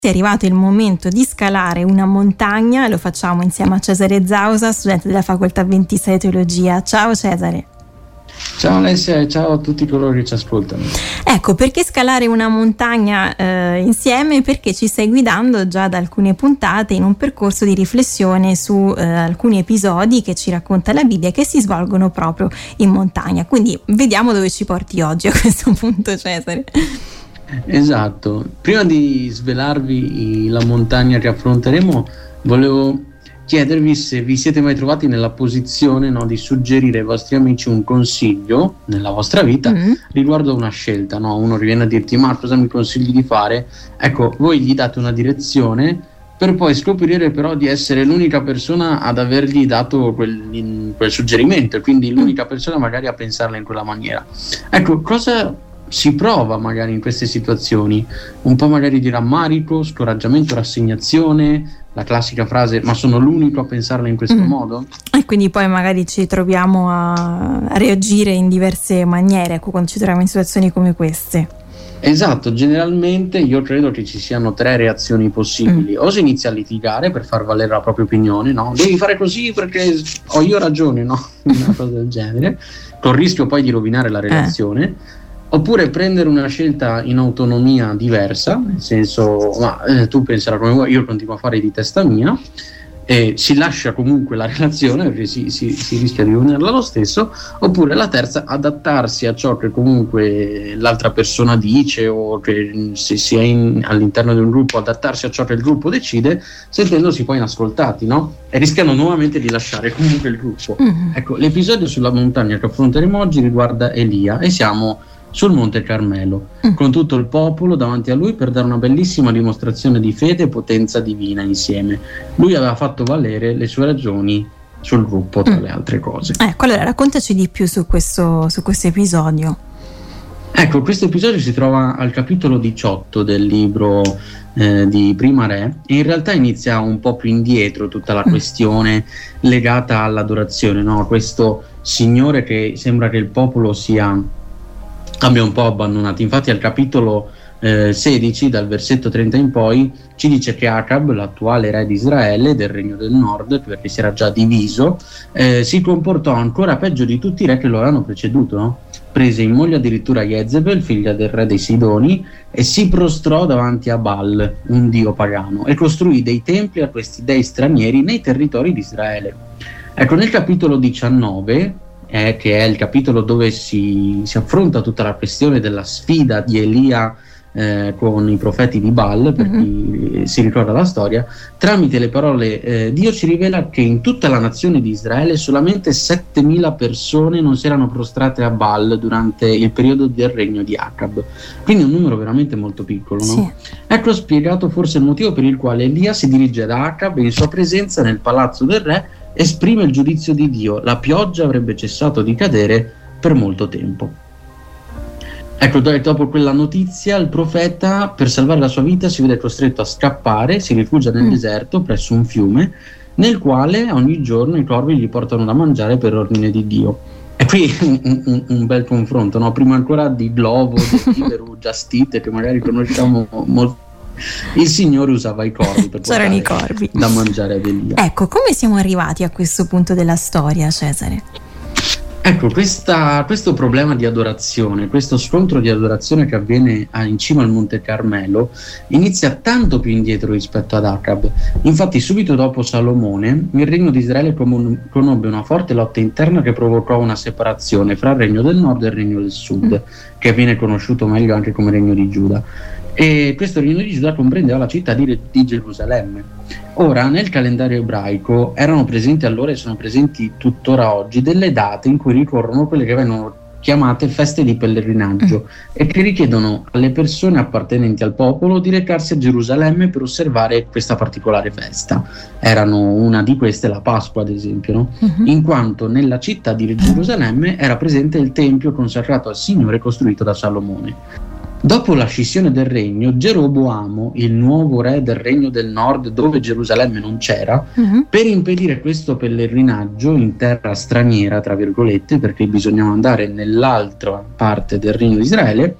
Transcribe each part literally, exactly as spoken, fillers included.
È arrivato il momento di scalare una montagna, lo facciamo insieme a Cesare Zausa, studente della facoltà ventisei Teologia. Ciao Cesare. Ciao Alessia e ciao a tutti coloro che ci ascoltano. Ecco, perché scalare una montagna eh, insieme? Perché ci stai guidando già da alcune puntate in un percorso di riflessione su eh, alcuni episodi che ci racconta la Bibbia che si svolgono proprio in montagna. Quindi vediamo dove ci porti oggi a questo punto, Cesare. Esatto, prima di svelarvi la montagna che affronteremo, volevo chiedervi se vi siete mai trovati nella posizione, no, di suggerire ai vostri amici un consiglio nella vostra vita mm. riguardo a una scelta, no? Uno viene a dirti: ma cosa mi consigli di fare? Ecco, voi gli date una direzione per poi scoprire però di essere l'unica persona ad avergli dato quel, quel suggerimento e quindi l'unica persona magari a pensarla in quella maniera. Ecco, cosa si prova magari in queste situazioni? Un po' magari di rammarico, scoraggiamento, rassegnazione, la classica frase: ma sono l'unico a pensarla in questo mm. modo? E quindi poi magari ci troviamo a reagire in diverse maniere, ecco, quando ci troviamo in situazioni come queste. Esatto, generalmente io credo che ci siano tre reazioni possibili. Mm. O si inizia a litigare per far valere la propria opinione, no? Devi fare così perché ho io ragione, no? Una cosa del genere, con il rischio poi di rovinare la relazione. Eh. Oppure prendere una scelta in autonomia diversa, nel senso: ma eh, tu penserai come vuoi, io continuo a fare di testa mia, e si lascia comunque la relazione perché si, si, si rischia di rovinarla lo stesso. Oppure la terza, adattarsi a ciò che comunque l'altra persona dice, o che se si è in, all'interno di un gruppo, adattarsi a ciò che il gruppo decide, sentendosi poi inascoltati, no? E rischiano nuovamente di lasciare comunque il gruppo. Mm-hmm. Ecco, l'episodio sulla montagna che affronteremo oggi riguarda Elia e siamo sul Monte Carmelo, mm. con tutto il popolo davanti a lui per dare una bellissima dimostrazione di fede e potenza divina insieme. Lui aveva fatto valere le sue ragioni sul gruppo, tra mm. le altre cose. Ecco, allora raccontaci di più su questo, su questo episodio. Ecco, questo episodio si trova al capitolo diciotto del libro eh, di Prima Re, e in realtà inizia un po' più indietro tutta la mm. questione legata all'adorazione, no? Questo signore che sembra che il popolo sia abbia un po' abbandonato. Infatti al capitolo eh, sedici, dal versetto trenta in poi, ci dice che Acab, l'attuale re di Israele, del regno del nord, perché si era già diviso, eh, si comportò ancora peggio di tutti i re che lo avevano preceduto, no? Prese in moglie addirittura Jezebel, figlia del re dei Sidoni, e si prostrò davanti a Baal, un dio pagano, e costruì dei templi a questi dei stranieri nei territori di Israele. Ecco, nel capitolo diciannove, Eh, che è il capitolo dove si, si affronta tutta la questione della sfida di Elia eh, con i profeti di Baal, per mm-hmm. chi si ricorda la storia, tramite le parole eh, Dio ci rivela che in tutta la nazione di Israele solamente settemila persone non si erano prostrate a Baal durante il periodo del regno di Acab, quindi un numero veramente molto piccolo, no? Sì. Ecco spiegato forse il motivo per il quale Elia si dirige ad Acab e in sua presenza nel palazzo del re esprime il giudizio di Dio: la pioggia avrebbe cessato di cadere per molto tempo. Ecco, dopo quella notizia il profeta, per salvare la sua vita, si vede costretto a scappare, si rifugia nel mm. deserto presso un fiume nel quale ogni giorno i corvi gli portano da mangiare per ordine di Dio. E qui un, un, un bel confronto, no? Prima ancora di Glovo, di Iberu, Giastite, che magari conosciamo molto. Il Signore usava i corvi per portare i corvi da mangiare ad Elia. Ecco, come siamo arrivati a questo punto della storia, Cesare? Ecco, questa, questo problema di adorazione, questo scontro di adorazione che avviene a, in cima al Monte Carmelo, inizia tanto più indietro rispetto ad Acab. Infatti subito dopo Salomone il regno di Israele con, conobbe una forte lotta interna che provocò una separazione fra il regno del nord e il regno del sud, mm. che viene conosciuto meglio anche come regno di Giuda. E questo regno di Giuda comprendeva la città di, di Gerusalemme. Ora, nel calendario ebraico erano presenti allora e sono presenti tuttora oggi delle date in cui ricorrono quelle che vengono chiamate feste di pellegrinaggio mm. e che richiedono alle persone appartenenti al popolo di recarsi a Gerusalemme per osservare questa particolare festa. Erano una di queste la Pasqua, ad esempio, no? Mm-hmm. In quanto nella città di Gerusalemme era presente il tempio consacrato al Signore costruito da Salomone. Dopo la scissione del regno, Geroboamo, il nuovo re del regno del nord dove Gerusalemme non c'era, uh-huh. per impedire questo pellegrinaggio in terra straniera, tra virgolette, perché bisognava andare nell'altra parte del regno di Israele,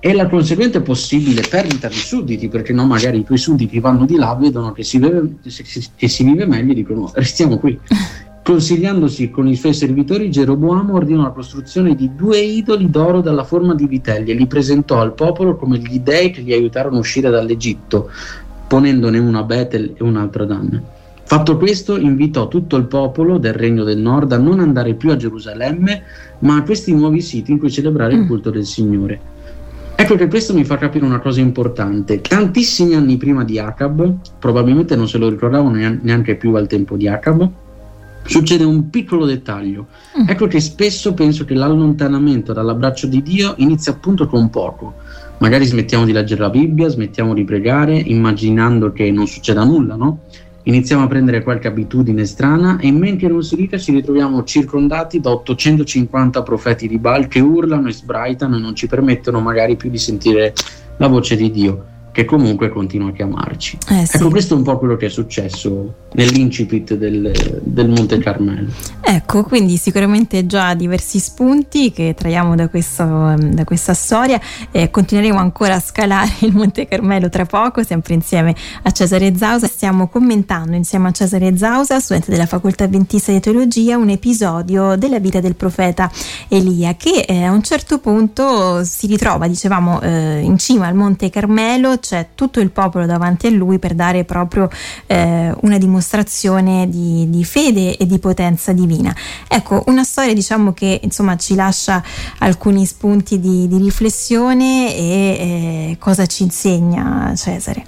e la conseguente possibile perdita di sudditi, perché no, magari i tuoi sudditi vanno di là, vedono che si vive, che si vive meglio e dicono restiamo qui. Consigliandosi con i suoi servitori, Geroboamo ordinò la costruzione di due idoli d'oro dalla forma di vitelli e li presentò al popolo come gli dei che li aiutarono a uscire dall'Egitto, ponendone uno a Betel e un altro a Dan. Fatto questo, invitò tutto il popolo del Regno del Nord a non andare più a Gerusalemme, ma a questi nuovi siti in cui celebrare il culto del Signore. Ecco che questo mi fa capire una cosa importante. Tantissimi anni prima di Acab, probabilmente non se lo ricordavano neanche più al tempo di Acab, succede un piccolo dettaglio. Mm. Ecco che spesso penso che l'allontanamento dall'abbraccio di Dio inizia appunto con poco. Magari smettiamo di leggere la Bibbia, smettiamo di pregare, immaginando che non succeda nulla, no? Iniziamo a prendere qualche abitudine strana e in men che non si dica ci ritroviamo circondati da ottocentocinquanta profeti di Baal che urlano e sbraitano e non ci permettono magari più di sentire la voce di Dio, che comunque continua a chiamarci. Eh, sì. Ecco, questo è un po' quello che è successo nell'incipit del, del Monte Carmelo. Ecco, quindi sicuramente già diversi spunti che traiamo da, questo, da questa storia. Eh, continueremo ancora a scalare il Monte Carmelo tra poco, sempre insieme a Cesare Zausa. Stiamo commentando insieme a Cesare Zausa, studente della Facoltà Adventista di Teologia, un episodio della vita del profeta Elia che eh, a un certo punto si ritrova, dicevamo, eh, in cima al Monte Carmelo. C'è tutto il popolo davanti a lui per dare proprio eh, una dimostrazione di, di fede e di potenza divina. Ecco, una storia diciamo che insomma ci lascia alcuni spunti di, di riflessione e eh, cosa ci insegna Cesare?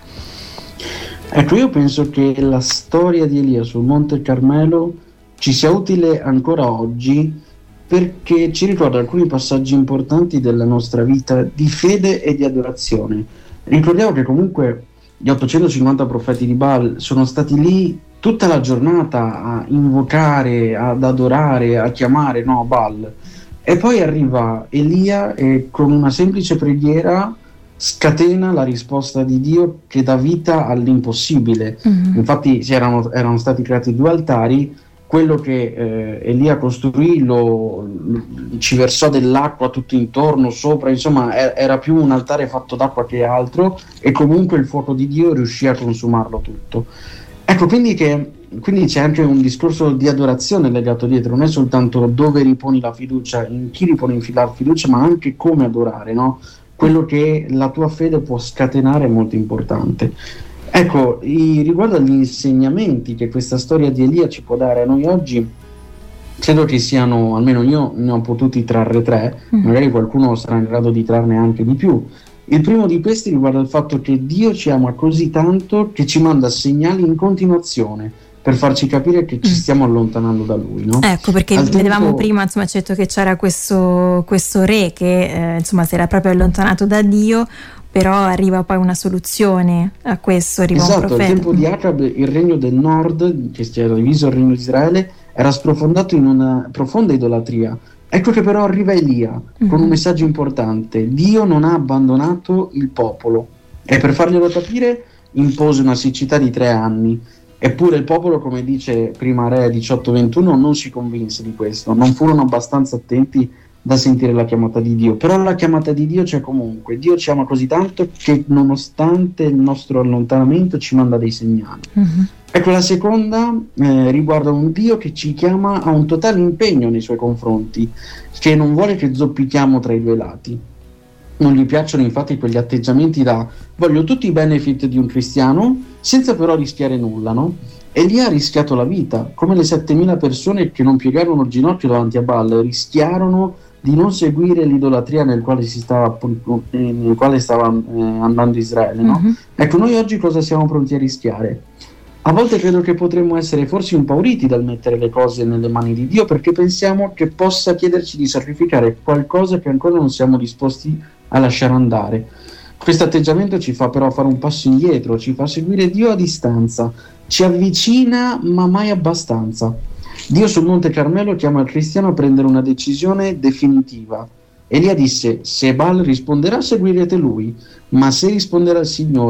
Ecco, io penso che la storia di Elia sul Monte Carmelo ci sia utile ancora oggi perché ci ricorda alcuni passaggi importanti della nostra vita di fede e di adorazione. Ricordiamo che comunque gli ottocentocinquanta profeti di Baal sono stati lì tutta la giornata a invocare, ad adorare, a chiamare no, Baal, e poi arriva Elia e con una semplice preghiera scatena la risposta di Dio che dà vita all'impossibile. Mm-hmm. Infatti erano, erano stati creati due altari. Quello che eh, Elia costruì lo, lo, ci versò dell'acqua tutto intorno, sopra, insomma era più un altare fatto d'acqua che altro, e comunque il fuoco di Dio riuscì a consumarlo tutto. Ecco, quindi, che, quindi c'è anche un discorso di adorazione legato dietro, non è soltanto dove riponi la fiducia, in chi riponi la fiducia, ma anche come adorare, no? Quello che la tua fede può scatenare è molto importante. Ecco, i, riguardo agli insegnamenti che questa storia di Elia ci può dare a noi oggi, credo che siano, almeno io ne ho potuti trarre tre, mm. magari qualcuno sarà in grado di trarne anche di più. Il primo di questi riguarda il fatto che Dio ci ama così tanto che ci manda segnali in continuazione per farci capire che ci stiamo allontanando da Lui, no? Ecco, perché Al vedevamo tempo... prima, insomma, c'è detto che c'era questo, questo re che eh, insomma si era proprio allontanato da Dio, però arriva poi una soluzione a questo, arriva esatto, un profeta. Al tempo di Acab il regno del nord, che si era diviso il regno di Israele, era sprofondato in una profonda idolatria. Ecco che però arriva Elia mm-hmm. con un messaggio importante: Dio non ha abbandonato il popolo, e per farglielo capire impose una siccità di tre anni. Eppure il popolo, come dice Prima Re diciotto ventuno, non si convinse di questo, non furono abbastanza attenti da sentire la chiamata di Dio. Però la chiamata di Dio c'è comunque. Dio ci ama così tanto che nonostante il nostro allontanamento ci manda dei segnali. Mm-hmm. Ecco, la seconda eh, riguarda un Dio che ci chiama a un totale impegno nei suoi confronti, che non vuole che zoppichiamo tra i due lati. Non gli piacciono infatti quegli atteggiamenti da voglio tutti i benefit di un cristiano senza però rischiare nulla, no? Elia ha rischiato la vita, come le settemila persone che non piegarono il ginocchio davanti a Baal rischiarono di non seguire l'idolatria nel quale si stava nel quale stava eh, andando Israele, no? Mm-hmm. Ecco, noi oggi cosa siamo pronti a rischiare? A volte credo che potremmo essere forse impauriti dal mettere le cose nelle mani di Dio, perché pensiamo che possa chiederci di sacrificare qualcosa che ancora non siamo disposti a lasciare andare. Questo atteggiamento ci fa però fare un passo indietro, ci fa seguire Dio a distanza, ci avvicina ma mai abbastanza. Dio sul Monte Carmelo chiama il cristiano a prendere una decisione definitiva. Elia disse: se Baal risponderà seguirete lui, ma se risponderà il Signore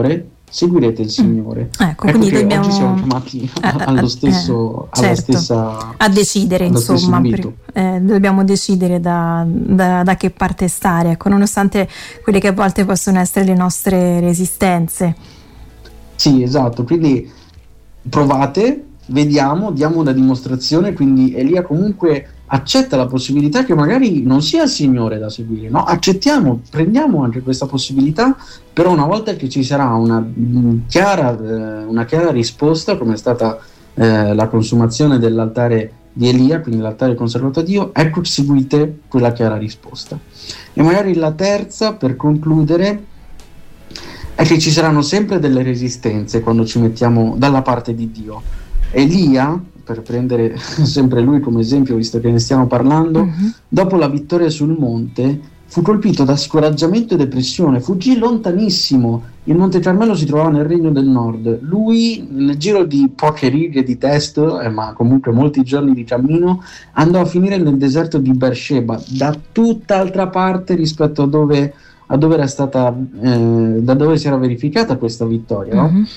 seguirete il Signore. Mm. Ecco, ecco, quindi che dobbiamo... oggi siamo chiamati allo stesso, eh, certo. alla stessa, a decidere, insomma, per, eh, dobbiamo decidere da, da, da che parte stare, ecco, nonostante quelle che a volte possono essere le nostre resistenze. Sì, esatto, quindi provate, vediamo, diamo una dimostrazione, quindi Elia comunque accetta la possibilità che magari non sia il Signore da seguire, no? Accettiamo, prendiamo anche questa possibilità, però una volta che ci sarà una mh, chiara, eh, una chiara risposta, come è stata eh, la consumazione dell'altare di Elia, quindi l'altare consacrato a Dio, ecco, seguite quella chiara risposta. E magari la terza, per concludere, è che ci saranno sempre delle resistenze quando ci mettiamo dalla parte di Dio. Elia, per prendere sempre lui come esempio, visto che ne stiamo parlando, uh-huh. dopo la vittoria sul monte fu colpito da scoraggiamento e depressione, fuggì lontanissimo. Il Monte Carmelo si trovava nel Regno del Nord. Lui, nel giro di poche righe di testo, eh, ma comunque molti giorni di cammino, andò a finire nel deserto di Beersheba, da tutt'altra parte rispetto a dove, a dove era stata, eh, da dove si era verificata questa vittoria, no? Uh-huh.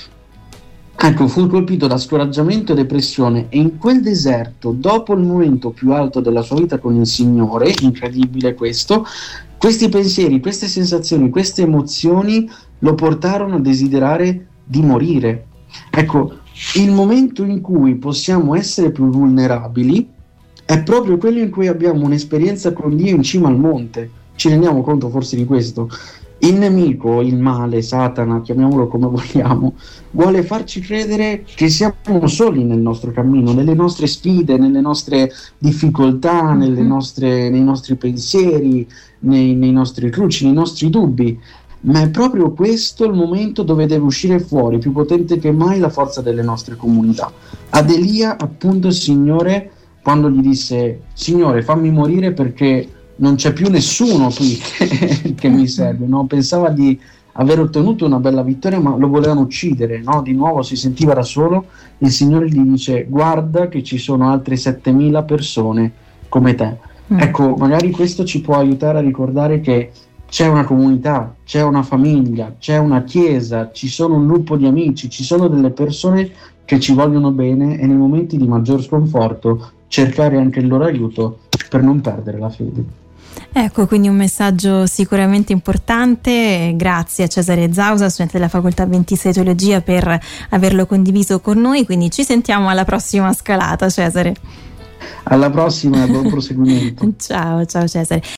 Ecco, fu colpito da scoraggiamento e depressione, e in quel deserto, dopo il momento più alto della sua vita con il Signore, incredibile questo, questi pensieri, queste sensazioni, queste emozioni lo portarono a desiderare di morire. Ecco, il momento in cui possiamo essere più vulnerabili è proprio quello in cui abbiamo un'esperienza con Dio in cima al monte. Ci rendiamo conto forse di questo? Il nemico, il male, Satana, chiamiamolo come vogliamo, vuole farci credere che siamo soli nel nostro cammino, nelle nostre sfide, nelle nostre difficoltà, nelle nostre, nei nostri pensieri, nei, nei nostri cruci, nei nostri dubbi. Ma è proprio questo il momento dove deve uscire fuori, più potente che mai, la forza delle nostre comunità. Ad Elia, appunto, il Signore, quando gli disse: Signore, fammi morire perché non c'è più nessuno qui che, che mi serve, no? Pensava di aver ottenuto una bella vittoria, ma lo volevano uccidere, no? Di nuovo si sentiva da solo. Il Signore gli dice: guarda che ci sono altre settemila persone come te. Mm. Ecco, magari questo ci può aiutare a ricordare che c'è una comunità, c'è una famiglia, c'è una chiesa, ci sono un gruppo di amici, ci sono delle persone che ci vogliono bene, e nei momenti di maggior sconforto cercare anche il loro aiuto per non perdere la fede. Ecco, quindi un messaggio sicuramente importante. Grazie a Cesare Zausa, studente della Facoltà ventisei Teologia, per averlo condiviso con noi. Quindi ci sentiamo alla prossima scalata, Cesare. Alla prossima, buon proseguimento. Ciao, ciao Cesare.